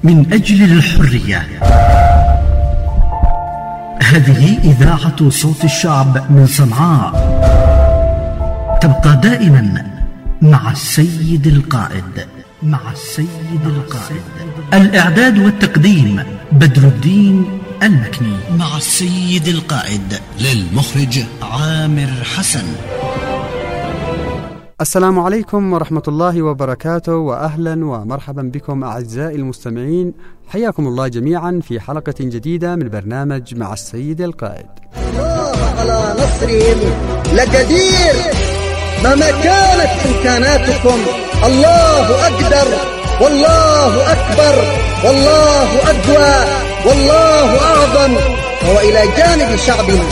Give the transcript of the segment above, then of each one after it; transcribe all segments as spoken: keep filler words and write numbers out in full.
من أجل الحرية. هذه إذاعة صوت الشعب من صنعاء، تبقى دائما مع السيد القائد. مع السيد القائد. الإعداد والتقديم بدر الدين المكني. مع السيد القائد. للمخرج عامر حسن. السلام عليكم ورحمة الله وبركاته، وأهلا ومرحبا بكم أعزائي المستمعين، حياكم الله جميعا في حلقة جديدة من برنامج مع السيد القائد. الله على نصرهم لقدير، مهما كانت إمكاناتكم الله أقدر، والله أكبر، والله أقوى، والله أعظم، وهو إلى جانب شعبنا.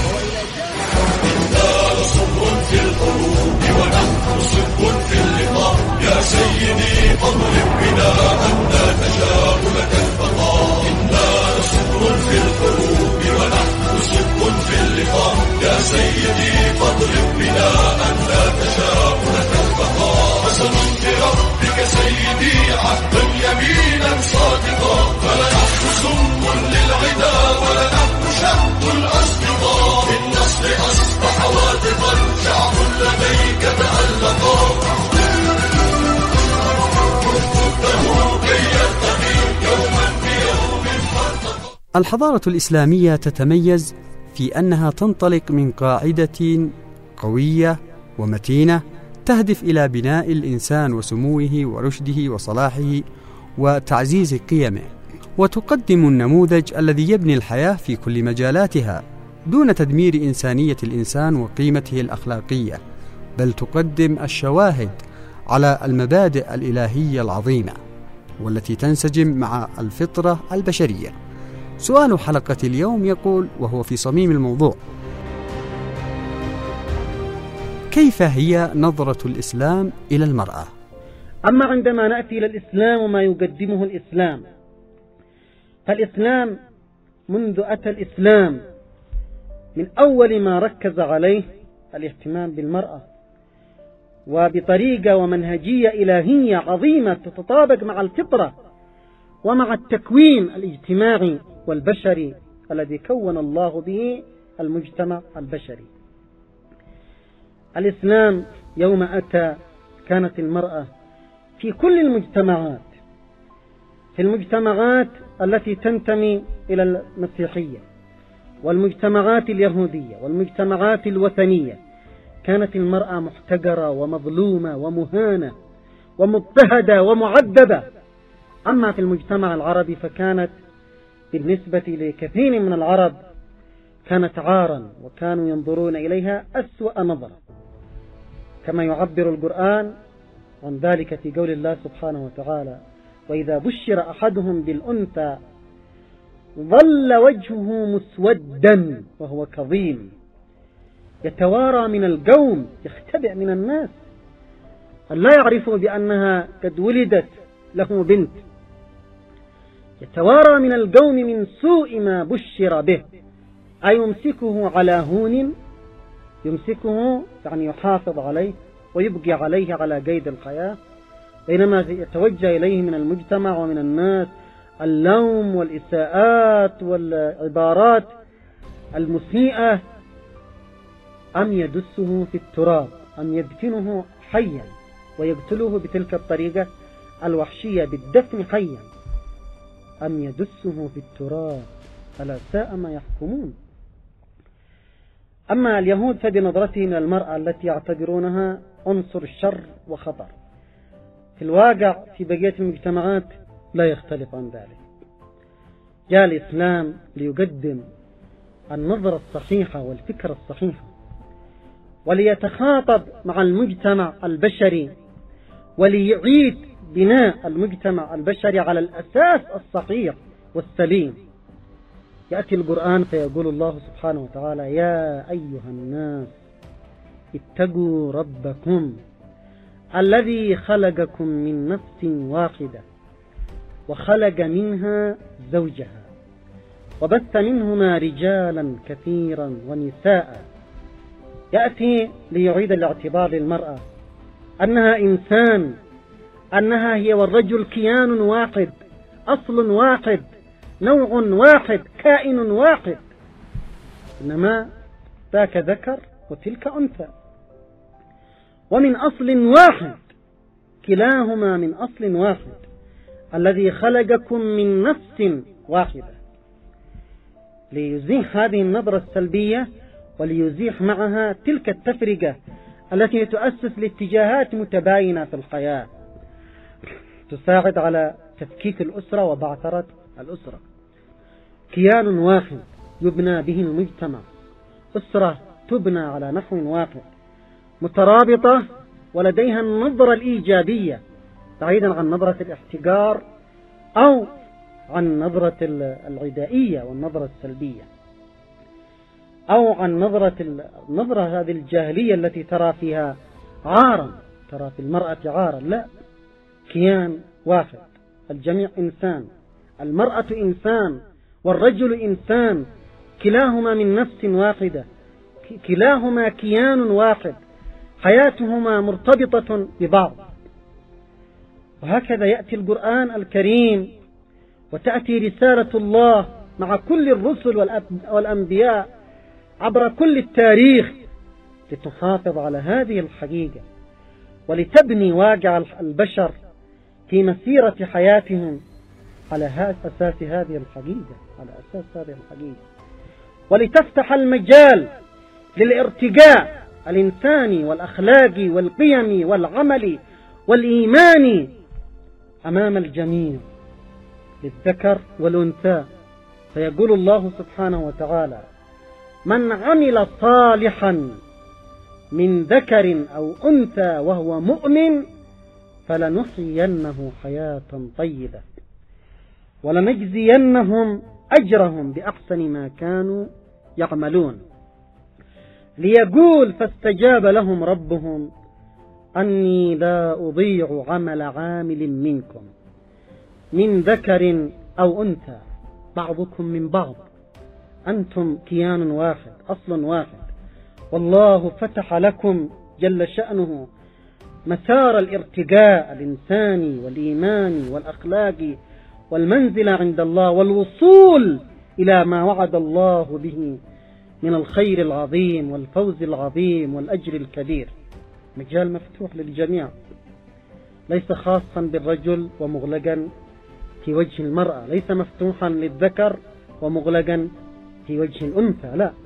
يا سيدي اضرب بنا أن نشاء لك البقاء، إنا صبر في الحروب ونحن صدق في اللقاء. يا سيدي فاضرب بنا أن نشاء لك البقاء. قسم بربك سيدي عهدا يمينا صادقا، فلنحن سم للعدا ولنحن شهد الأصدقاء. بالنصر أصبح واثقا شعب لديك تألقا. الحضارة الإسلامية تتميز في أنها تنطلق من قاعدة قوية ومتينة تهدف إلى بناء الإنسان وسموه ورشده وصلاحه وتعزيز قيمه، وتقدم النموذج الذي يبني الحياة في كل مجالاتها دون تدمير إنسانية الإنسان وقيمته الأخلاقية، بل تقدم الشواهد على المبادئ الإلهية العظيمة والتي تنسجم مع الفطرة البشرية. سؤال حلقة اليوم يقول، وهو في صميم الموضوع: كيف هي نظرة الإسلام إلى المرأة؟ أما عندما نأتي إلى الإسلام وما يقدمه الإسلام، فالإسلام منذ أتى الإسلام من أول ما ركز عليه الاهتمام بالمرأة، وبطريقة ومنهجية إلهية عظيمة تتطابق مع الفطرة ومع التكوين الاجتماعي والبشري الذي كون الله به المجتمع البشري. الإسلام يوم أتى كانت المرأة في كل المجتمعات، في المجتمعات التي تنتمي إلى المسيحية والمجتمعات اليهودية والمجتمعات الوثنية، كانت المرأة محتقرة ومظلومة ومهانة ومضطهدة ومعذبة. أما في المجتمع العربي فكانت بالنسبة لكثير من العرب كانت عارا، وكانوا ينظرون إليها أسوأ نظرة، كما يعبر القرآن عن ذلك في قول الله سبحانه وتعالى: وإذا بشر أحدهم بالأنثى ظل وجهه مسودا وهو كظيم يتوارى من القوم يختبئ من الناس، ألا يعرفوا بأنها قد ولدت له بنت. يتوارى من القوم من سوء ما بشر به، أي يمسكه على هون، يمسكه يعني يحافظ عليه ويبقي عليه على قيد الحياة، بينما يتوجه إليه من المجتمع ومن الناس اللوم والإساءات والعبارات المسيئة، أم يدسه في التراب، أم يدفنه حيا ويقتله بتلك الطريقة الوحشية بالدفن حيا، أم يدسه في التراب، ألا ساء ما يحكمون. أما اليهود فبنظرتهم للمرأة التي يعتبرونها عنصر الشر وخطر، في الواقع في بقية المجتمعات لا يختلف عن ذلك. جاء الإسلام ليقدم النظرة الصحيحة والفكرة الصحيحة، وليتخاطب مع المجتمع البشري، وليعيد بناء المجتمع البشري على الأساس الصحيح والسليم. يأتي القرآن فيقول الله سبحانه وتعالى: يا أيها الناس اتقوا ربكم الذي خلقكم من نفس واحدة وخلق منها زوجها وبث منهما رجالا كثيرا ونساء. يأتي ليعيد الاعتبار للمرأة أنها إنسان، أنها هي والرجل كيان واحد، أصل واحد، نوع واحد، كائن واحد، إنما ذاك ذكر وتلك أنثى، ومن أصل واحد، كلاهما من أصل واحد الذي خلقكم من نفس واحدة، ليزيح هذه النظرة السلبية وليزيح معها تلك التفرقة التي تؤسس لاتجاهات متباينة في الحياة تساعد على تفكيك الأسرة وبعثرة الأسرة. كيان واحد يبنى به المجتمع، أسرة تبنى على نحو واحد مترابطة ولديها النظرة الإيجابية بعيدا عن نظرة الاحتقار أو عن نظرة العدائية والنظرة السلبية، أو عن نظرة النظرة هذه الجاهلية التي ترى فيها عارا، ترى في المرأة عارا. لا، كيان واحد، الجميع إنسان، المرأة إنسان والرجل إنسان، كلاهما من نفس واحدة، كلاهما كيان واحد، حياتهما مرتبطة ببعض. وهكذا يأتي القرآن الكريم وتأتي رسالة الله مع كل الرسل والأنبياء عبر كل التاريخ لتحافظ على هذه الحقيقة ولتبني واقع البشر في مسيرة حياتهم على أساس هذه الحقيقة، على أساس هذه الحقيقة، ولتفتح المجال للارتقاء الإنساني والأخلاقي والقيمي والعملي والإيماني أمام الجميع للذكر والأنثى. فيقول الله سبحانه وتعالى: من عمل صالحا من ذكر أو أنثى وهو مؤمن فلنحيينه حياة طيبة ولنجزينهم أجرهم بأحسن ما كانوا يعملون. ليقول: فاستجاب لهم ربهم أني لا أضيع عمل عامل منكم من ذكر أو أنثى، بعضكم من بعض، أنتم كيان واحد، أصل واحد، والله فتح لكم جل شأنه مسار الارتقاء الإنساني والإيماني والأخلاقي والمنزلة عند الله والوصول إلى ما وعد الله به من الخير العظيم والفوز العظيم والأجر الكبير. مجال مفتوح للجميع، ليس خاصا بالرجل ومغلقا في وجه المرأة، ليس مفتوحا للذكر ومغلقا في وجه الأنثى، لا.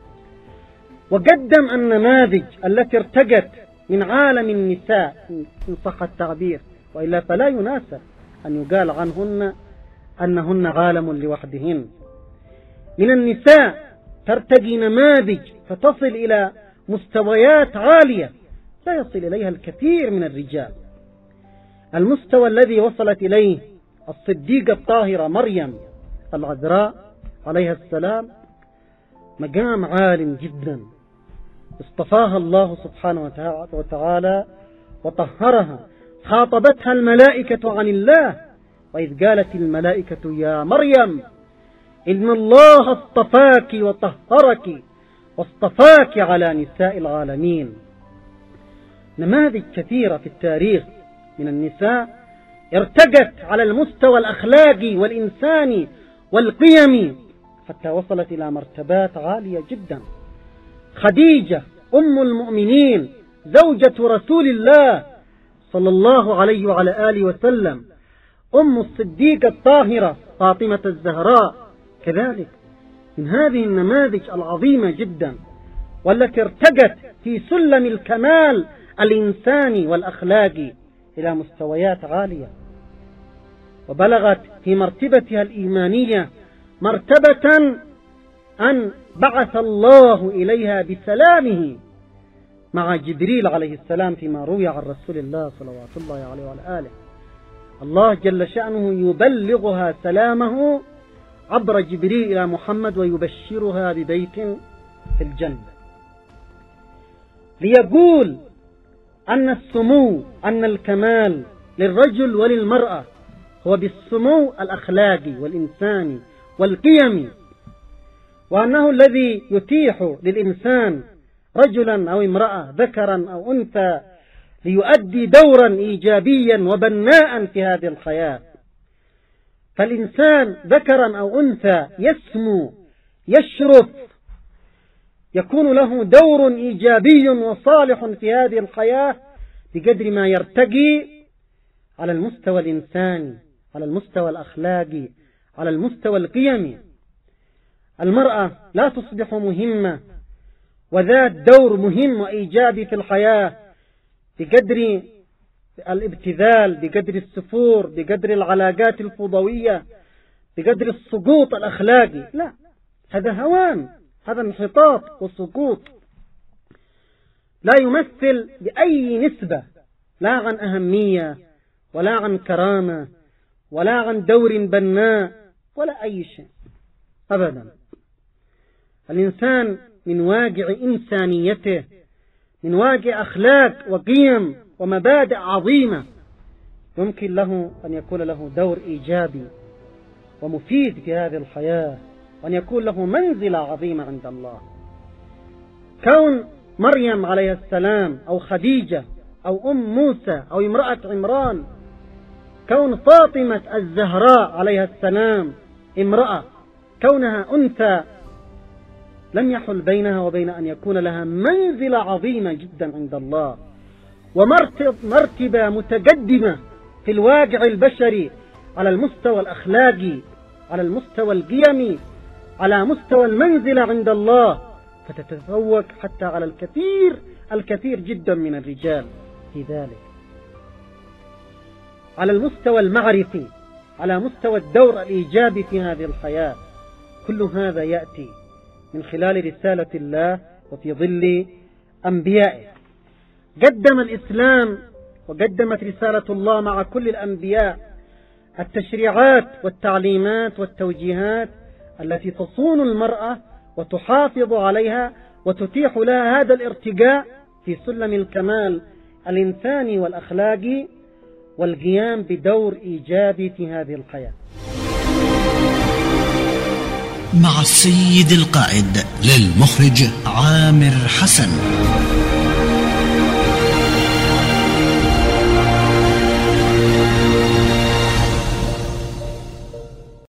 وقدم النماذج التي ارتقت من عالم النساء إن صح التعبير، وإلا فلا يناسب أن يقال عنهن أنهن عالم لوحدهن. من النساء ترتقي نماذج فتصل إلى مستويات عالية لا يصل إليها الكثير من الرجال. المستوى الذي وصلت إليه الصديقة الطاهرة مريم العذراء عليها السلام مقام عال جدا، اصطفاها الله سبحانه وتعالى وطهرها. خاطبتها الملائكة عن الله، وإذ قالت الملائكة: يا مريم إن الله اصطفاك وطهرك واصطفاك على نساء العالمين. نماذج كثيرة في التاريخ من النساء ارتقت على المستوى الأخلاقي والإنساني والقيمي حتى وصلت إلى مرتبات عالية جدا. خديجة أم المؤمنين زوجة رسول الله صلى الله عليه وعلى آله وسلم، أم الصديقة الطاهرة فاطمة الزهراء كذلك، من هذه النماذج العظيمة جدا والتي ارتقت في سلم الكمال الإنساني والأخلاقي إلى مستويات عالية، وبلغت في مرتبتها الإيمانية مرتبة أن بعث الله إليها بسلامه مع جبريل عليه السلام فيما روي عن رسول الله صلوات الله عليه وعلى آله. الله جل شأنه يبلغها سلامه عبر جبريل إلى محمد ويبشرها ببيت في الجنة. ليقول أن السمو، أن الكمال للرجل وللمرأة هو بالسمو الأخلاقي والإنساني والقيمي، وأنه الذي يتيح للإنسان رجلا أو امرأة ذكرا أو أنثى ليؤدي دورا إيجابيا وبناء في هذه الحياة. فالإنسان ذكرا أو أنثى يسمو يشرف يكون له دور إيجابي وصالح في هذه الحياة بقدر ما يرتقي على المستوى الإنساني، على المستوى الأخلاقي، على المستوى القيمي. المرأة لا تصبح مهمة وذات دور مهم وإيجابي في الحياة بقدر الابتذال، بقدر السفور، بقدر العلاقات الفضوية، بقدر السقوط الأخلاقي. لا، هذا هوان، هذا انحطاط وسقوط لا يمثل بأي نسبة لا عن أهمية ولا عن كرامة ولا عن دور بناء ولا أي شيء أبدا. الإنسان من واقع إنسانيته، من واقع أخلاق وقيم ومبادئ عظيمة، يمكن له أن يكون له دور إيجابي ومفيد في هذه الحياة، وأن يكون له منزلة عظيمة عند الله. كون مريم عليه السلام أو خديجة أو أم موسى أو امرأة عمران، كون فاطمة الزهراء عليها السلام امرأة، كونها أنثى، لم يحل بينها وبين أن يكون لها منزلة عظيمة جدا عند الله ومرتبة متقدمة في الواقع البشري على المستوى الأخلاقي، على المستوى القيمي، على مستوى المنزلة عند الله، فتتفوق حتى على الكثير الكثير جدا من الرجال في ذلك. على المستوى المعرفي، على مستوى الدور الإيجابي في هذه الحياة، كل هذا يأتي من خلال رسالة الله وفي ظل أنبيائه. قدم الإسلام وقدمت رسالة الله مع كل الأنبياء التشريعات والتعليمات والتوجيهات التي تصون المرأة وتحافظ عليها وتتيح لها هذا الارتقاء في سلم الكمال الإنساني والأخلاقي والقيام بدور إيجابي في هذه الحياة. مع السيد القائد، للمخرج عامر حسن.